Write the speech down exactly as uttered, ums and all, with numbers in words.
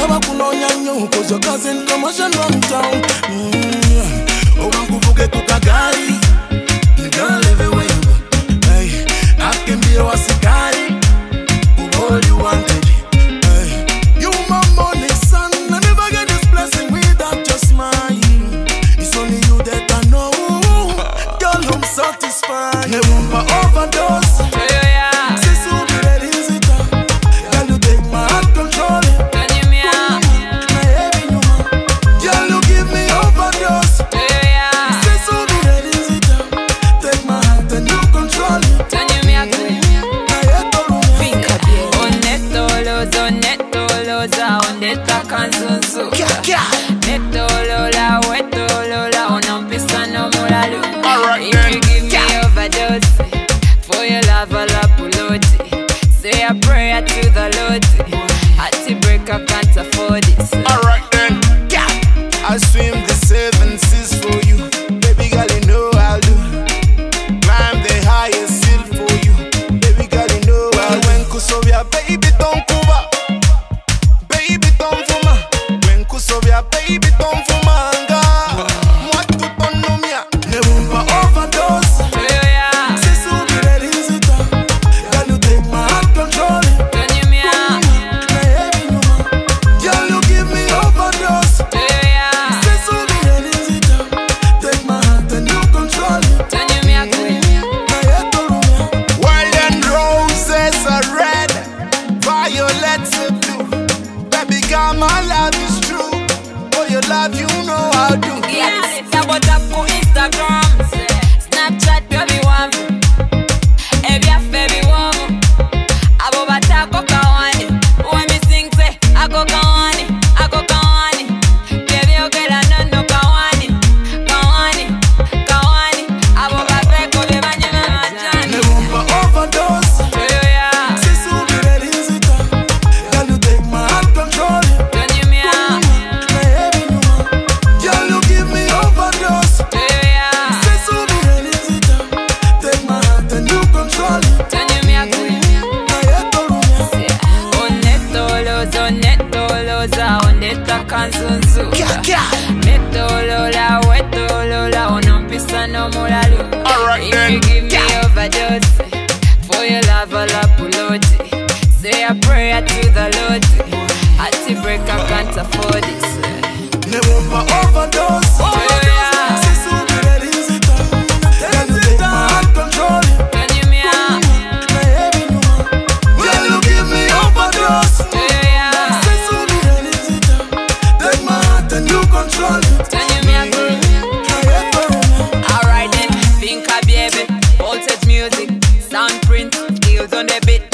Never kunonya nyo, cause your cousin commotion run town. Mm-hmm. Oh, I'm kuvuke kukagari. Girl, everywhere you go. Hey, I can be your wasikari. All you wanted. Hey, you my money, son. I never get this blessing without your smile. It's only you that I know. Girl, I'm satisfied. Never my overdose. Yeah, yeah. Say a prayer to the Lord. Had to break up, can't afford this. Alright then, yeah. I swim the seven seas for you. Baby girl, you know I'll do. Climb the highest hill for you. Baby girl, you know I'll do. When kusovia, baby, don't kuba. Baby, don't fuma. When kusovia, baby, don't fuma. Moi, tout ton nom, ya. Ne veux pas overdose. My love is true. For your love, you know how to. Yeah, it's about up on Instagram, Snapchat, baby one. Every half, baby one. Abo bata ko kawani. When me sing say, I go kawani, I go kawani. Baby, you get a no kawani, kawani, kawani. Abo bata ko be banya majani. Never pa overdose. Yeah. Sis will be ready to come. Can you take my hand, control it? Alright then, if you give me overdose, for your love I'll upload. Say a prayer to the Lord. Had to break up, can't afford this. Never pa overdose. Yeah. Sis will be ready to come. Can you take my hand, control it? Can you me out? Will you give me overdose? Yeah. Sis will be ready to come. Take my heart and you control it. Can you me out? Alright then, think a baby, voltage music, sound print, skills on the beat.